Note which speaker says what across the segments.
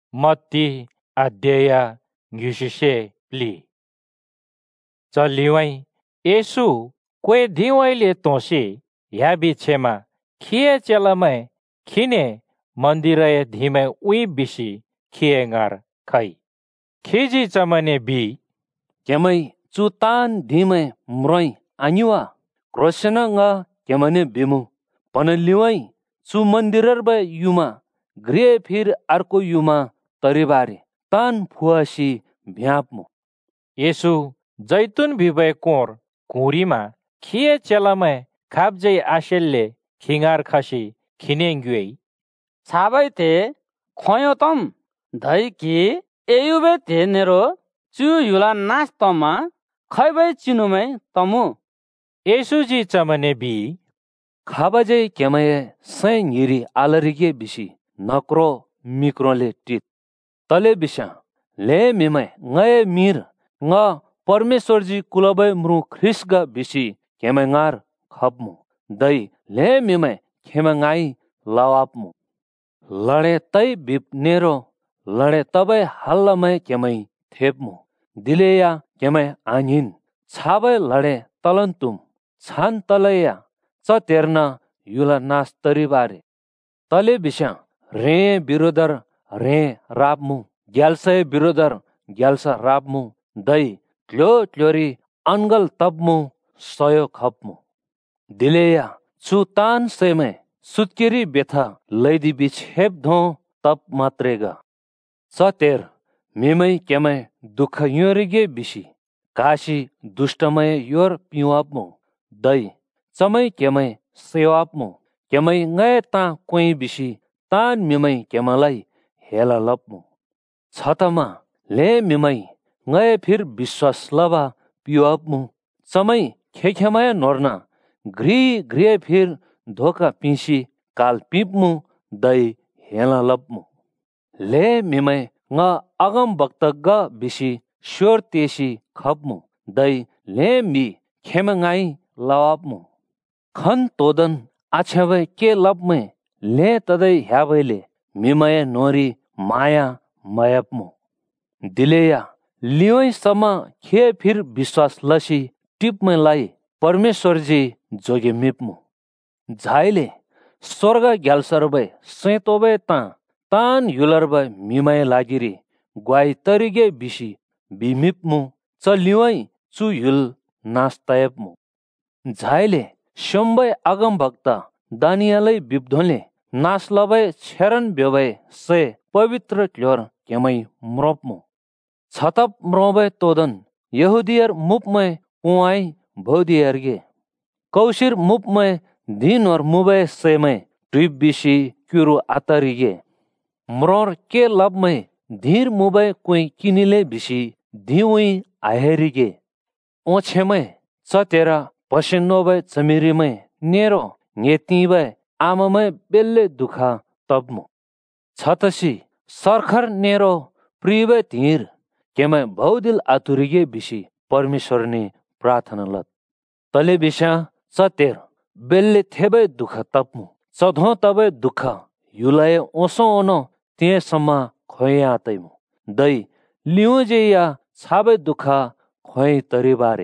Speaker 1: Mati Adaya Ngushishe Li. Cho liwai Yesu kwe diwai le tonsi yabi chema kie chalame kine mandirae dhime ui bisi kie ngar kai. Kiji chamane bi
Speaker 2: Kemai chutan dhime mroi anyua krosena nga kemane bimu panaliwai chu mandirar ba yuma gre phir arko yuma taribare tan fuasi भ्यापमु
Speaker 1: Yesu जैतुन भिभे core कुरीमा खिए चेलामे खाबजै आशेलले खिंगार Khasi खिनेंगुई
Speaker 3: छाबै ते खोयो तम धै कि एयुबे ते narrow चु युला नास तमा खैबै चिनुमै तमु
Speaker 1: येसु जी चमने बी
Speaker 2: खाबजै केमये सै निरी आलरिगे बिसी नक्रो मिक्रोले टित तले बिसा ले मिमै ngय मिर nga परमेश्वर जी कुलबै मृ ख्रिसगा बिसी केमंगार खपमु दै ले मिमै खेमंगाई लावापमु लडे तै बिप नेरो लडे तबै हल्लमै केमै थेपमु दिलेया केमै आनिन छाबै लडे तलन्तुम छान तलया च तेर्ना युला नास तरिबारे तले बिसा रे बिरोधर रे रापमु ग्याल्सै बिरोधर ग्याल्सा रापमु दै क्लो क्लोरी अनगल तपमु सयो खपमु दिलेया छु तान सेमे सुत्केरी बेथा लैदी बिच हेप धो तप मात्रेगा सतेर मेमै केमै दुख योरिगे बिसी काशी दुष्टमय योर पिवापमु दै चमै केमै सेवापमु केमै ngय ता कोइ बिसी तान मेमै केमलाई हेला लपमु छतमा ले मेमै ngय फिर विश्वास लबा पिवापमु चमै खेखेमय नोर्ना ग्री ग्रे फिर धोका पिसी काल पिपमु दै हेला लपमु ले मेमै nga agam bakta ga bisi shor tesi khapmu dai le mi खेमंगाई लावापमु खन तोदन आछ्याबै के लपमै ले तदै ह्याबैले मिमय नोरी माया मयपमु दिलेया लियोइ समा खे फिर विश्वास लसी टिपमै परमेश्वर जी जोगे मिपमु झाइले स्वर्ग ग्याल्सरबै सेतोबै तान युलरबै मिमय लागिरी ग्वाई तरिगे बिसी बिमिपमु च लियोइ चु युल नास तयपमु झाइले शम्बै अगम भक्त दानियालै बिब्धोले नास लबै छेरन बेबै से पवित्र क्लोर केमै म्रोपमु छतप म्रोबै तोदन यहुदियर मुपमै पुआई भौदियरगे कौशिर मुपमै दिन और मुबै सेमै ट्रिप बिसी क्युरु आतरिगे म्रोर के लबमै धीर मुबै कुइ किनिले बिसी दिउई आहेरिगे ओछेमै चतेरा पसिन्नोबै चमिरिमै नेरो नेतिबै आमामै बेल्ले दुखा तब्मु छतसी सरखर नेरो प्रिबै धीर केमै भौदिल आतुरिगे बिसी परमेश्वर ने प्रार्थना लत तले बिसा चतेर बेल्ले थेबै दुख तप्मु चधो तबै दुख युलाय ओसो ओनो ते सम्मा खोया तैमु दै लिउजेया छाबै दुख खोइ तरिबारे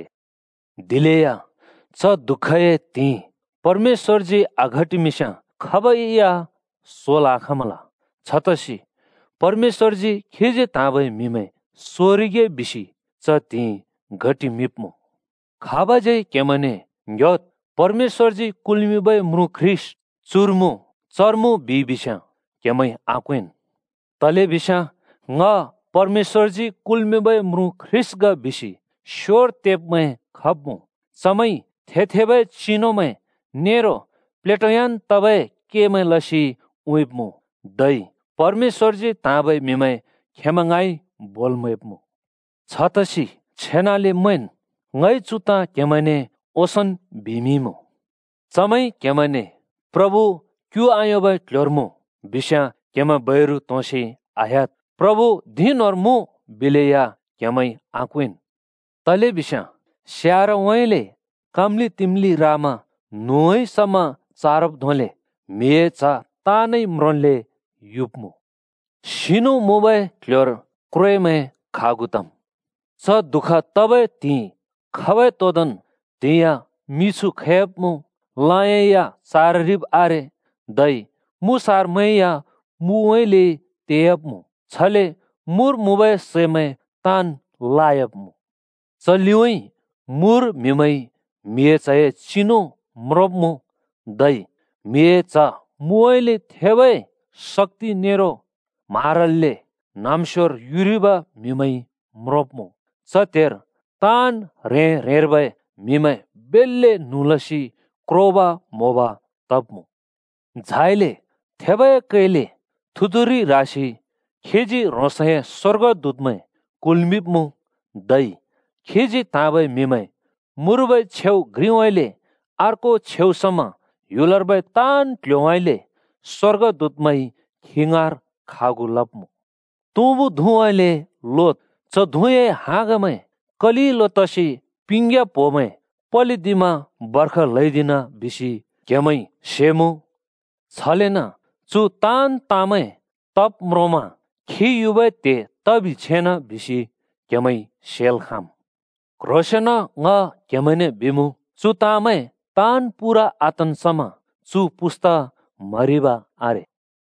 Speaker 2: दिलेया च दुखये ती परमेश्वर जी आघटी मिसा खबैया सोला खमला छतसी परमेश्वर जी खिजे ताबै मिमै सोरिगे बिसी च ती घटी मिप्मु खाबाजै केमने ग्योत परमेश्वर जी कुलमिबै मृ ख्रिस चुरमु चर्मु बि बिसा केमै आक्वेन तले बिसा nga परमेश्वर जी कुलमिबै मृ ख्रिस ग बिसी शोर तेपमै खपमु समय थेथेबै चिनोमै नेरो प्लेटोयान तबै केमै लसी उइपमु दै परमेश्वर जी ताबै मिमै खेमंगाई बोलमैपमु छतसी छेनाले मैन ngै चुता केमने ओसन बिमिमु चमै केमने प्रभु क्यु आयोबै क्लोरमु बिसा केमा बैरु तोसी आयात प्रभु दिन और मु बिलेया केमै आक्वेन तले बिसा स्यार वैले कमली तिमली रामा नुई समा चारब धोले मिए चा तानै म्रोनले युपमु सिनु मुबै क्लोर क्रोयमै खागुतम स दुख तबै ती खबै तोदन तिया मिछु खैबमु लाया साररिब आरे दै मुसार मैया मुवैले तेयबमु छले मुर मुबै सेमै तान लायबमु चलिउै मुर मिमै मिए चये चिनो म्रोबमु दै मिए च मुवैले थेबै शक्ति नेरो मारलले नामश्वर युरिबा मिमै म्रोबमु सतेर तान रे रेरबै मिमै बेल्ले नुलसी क्रोबा मोबा तबमु झाइले थेबै कैले थुदुरी राशि खेजी रोसय स्वर्गदूतमै कुलमिबमु दै खेजी ताबै मिमै मुरुबै छेउ ग्रिवैले अर्को छेउसम्म युलरबै तान ट्ल्योवैले स्वर्गदूतमै खिङ्गार खागु लपमु तुबु धुवैले लोत च धुए हाँगमै कलिलो तसी पिङ्ग्या पोमै पलिदिमा बर्ख लैदिन बिसी केमै सेमु छलेन चु तान तामै तप म्रोमा खि युबै ते तबि छेन बिसी केमै सेल खाम क्रोशन ङ केमैने बिमु चु तामै तान पुरा आतनसम्म चु पुस्ता मरिबा आरे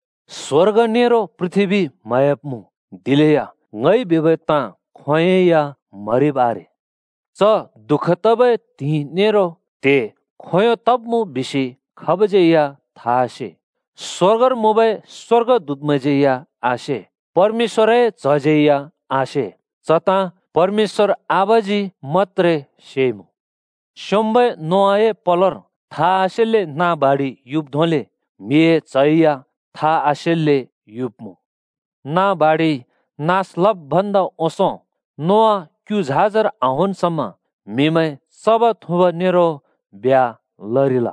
Speaker 2: स्वर्ग नेरो पृथ्वी मयपमु दिलेया ngै बिबै ता खोया मरिबा आरे च दुख तबै ती नेरो ते खोयो तबमु बिसी खबजेया थासे स्वर्गर मुबै स्वर्गदूतमजेया आशे परमेश्वरै जजेया आशे चता परमेश्वर आबाजी मत्रे सेमु सोम्बै नोआए पलर था आशेले ना बाडी युब धोले मिए चैया था आशेले युबमु ना बाडी नासलब भन्दा ओसो नोआ क्यु झाजर आहोनसम्म मिमै सब थुब नेरो ब्या लरिला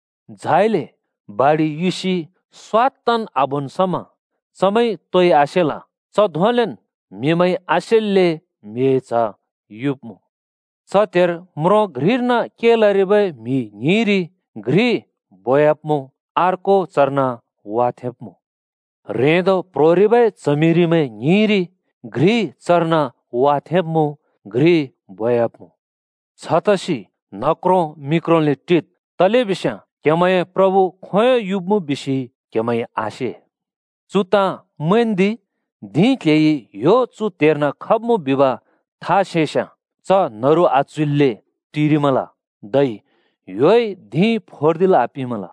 Speaker 2: झाइले बाडी युसी स्वातन आबोनसम्म समय तोय आशेला च धोलेन मिमै आशेलले मेच युबमु सतेर म्रो घृर्न के लरिबै मि निरी घृ बोयापमु आर्को चर्न वाथेपमु रेदो प्रोरिबै चमिरिमै निरी घृ चर्न वाथेपमु घृ बोयापमु छतसी नक्रो मिक्रोले टित तले बिस्या केमय प्रभु खोय युबमु बिसी केमय आशे चुता मेन्दी धी केही यो चु तेर्न खबमु बिबा था शेषा च नरु आचुल्ले टिरिमला दै योय धी फोर्दिल आपिमला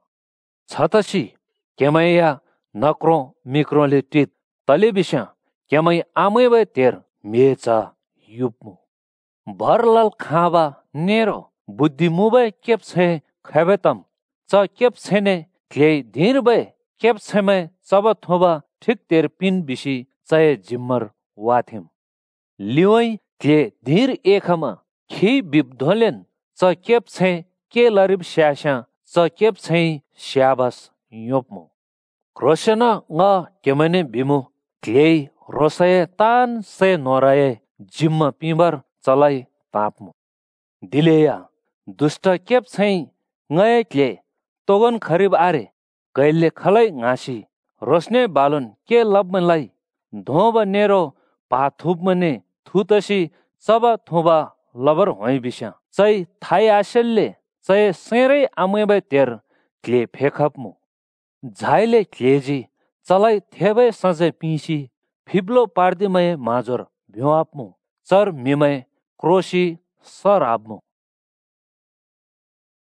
Speaker 2: छतसी केमया नक्रो मिक्रोले टित तले बिस्या केमय आमैबै तेर मेचा युबमु भरलल खाबा नेरो बुद्धि मुबै केप्छे खबेतम च केप्छेने क्ले धीरबै केप्छेमै सब थोबा ठिक तेर पिन बिसी चय जिम्मर वाथेम लिवै क्ले धीर एकमा खि बिब धोलेन च केप्छे के लरिब स्यास्या च केप्छे स्याबस योपमु क्रोशन ङ केमने बिमु क्ले रोसय तान से नोराए जिम्म पिबर चलाई तापमु दिलेया दुष्ट केप्छे ngय क्ले तोगन खरिब आरे कैले खलै घाँसी रोस्ने बालुन के लबमलाई धोब नेरो पाथुबमने थुतसी सब थुबा लबर होइ बिस्या चै थाई आशेलले चै सेरै आमेबै तेर क्ले फेखपमु झाइले क्लेजी चलाई थेबै सजे पिसी फिब्लो पार्दिमय माजोर भ्योआपमु चर मिमै क्रोसी सराबमु